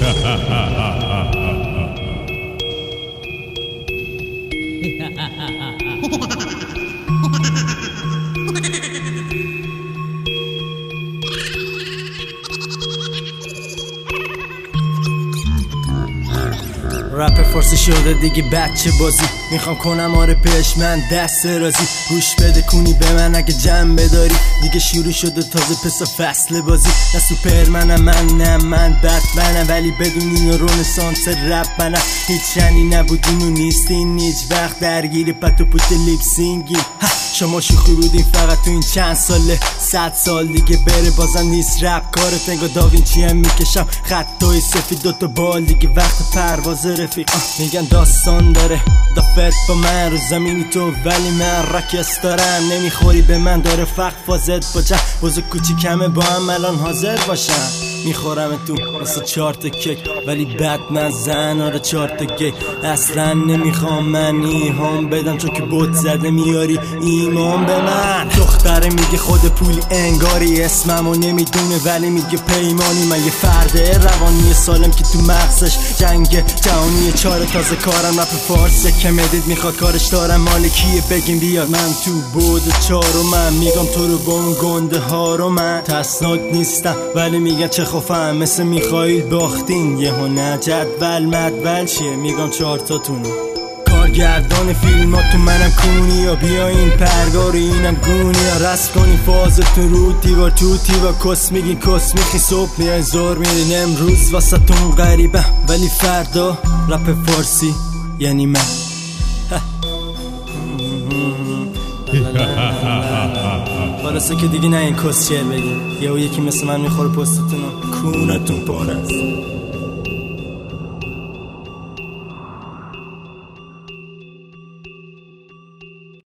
رپ فارسی شده دیگه بچه بازی، میخوام کنم آره پیش من دست رازی. گوش بده کنی به من اگه جنبه داری، دیگه شروع شده تازه پسا فصل بازی. نه سوپرمنم من، نه من بتمنم، ولی بدون اینو رونسانس رپ منم. هیچ شنی نبودین و نیستین هیچ وقت درگیری پت و پوت لیپسینگی. شما شوخی بودین فقط تو این چند ساله، 100 سال دیگه بره بازم نیست رپ کارت. نگاه داوینچی هم میکشم خطای سفید، دوتا بال دیگه وقت پرواز رفیق. میگن داستان داره دافت با من رو زمینی تو، ولی من رکس دارم. نمیخوری به من داره فقط فازت با جمع بزرگ کوچیکمه با هم الان حاضر باشم. میخورم تو مثل 4 تا کیک، ولی بد نزن آره 4 تا گی. اصلا نمیخوام من ایهام بدم، چون که بوت زده میاری ایمان به من. دختره میگه خود پولی انگاری، اسممو نمیدونه ولی میگه پیمانی. من یه فرده روانی سالم که تو مغزش جنگ جهانی 4 تازه کارم رپ فارسه که مدید میخواد کارش دارم. مالکیه بگیم بیاد من تو بود 4 و من میگم تو رو با اون گنده ها رو. من تسناک نیستم ولی میگن چه خوفم، مثل میخوایل باختین یه هنر جدول مدول چیه. میگم 4 تاتونو کارگردان فیلم ها تو منم کونی، یا بیا این پرگار اینم گونی، یا رسم کنی فازتون رو دیوار تو تیوار. کس میگین کس میخی صبح میای زور میرین. امروز واسه تون غریبه ولی فردا رپ فارسی یعنی من. خلاصه که دیگه نه این کس شعر بگیم، یه یکی مثل من میخوره پستتون کونتون پاره است.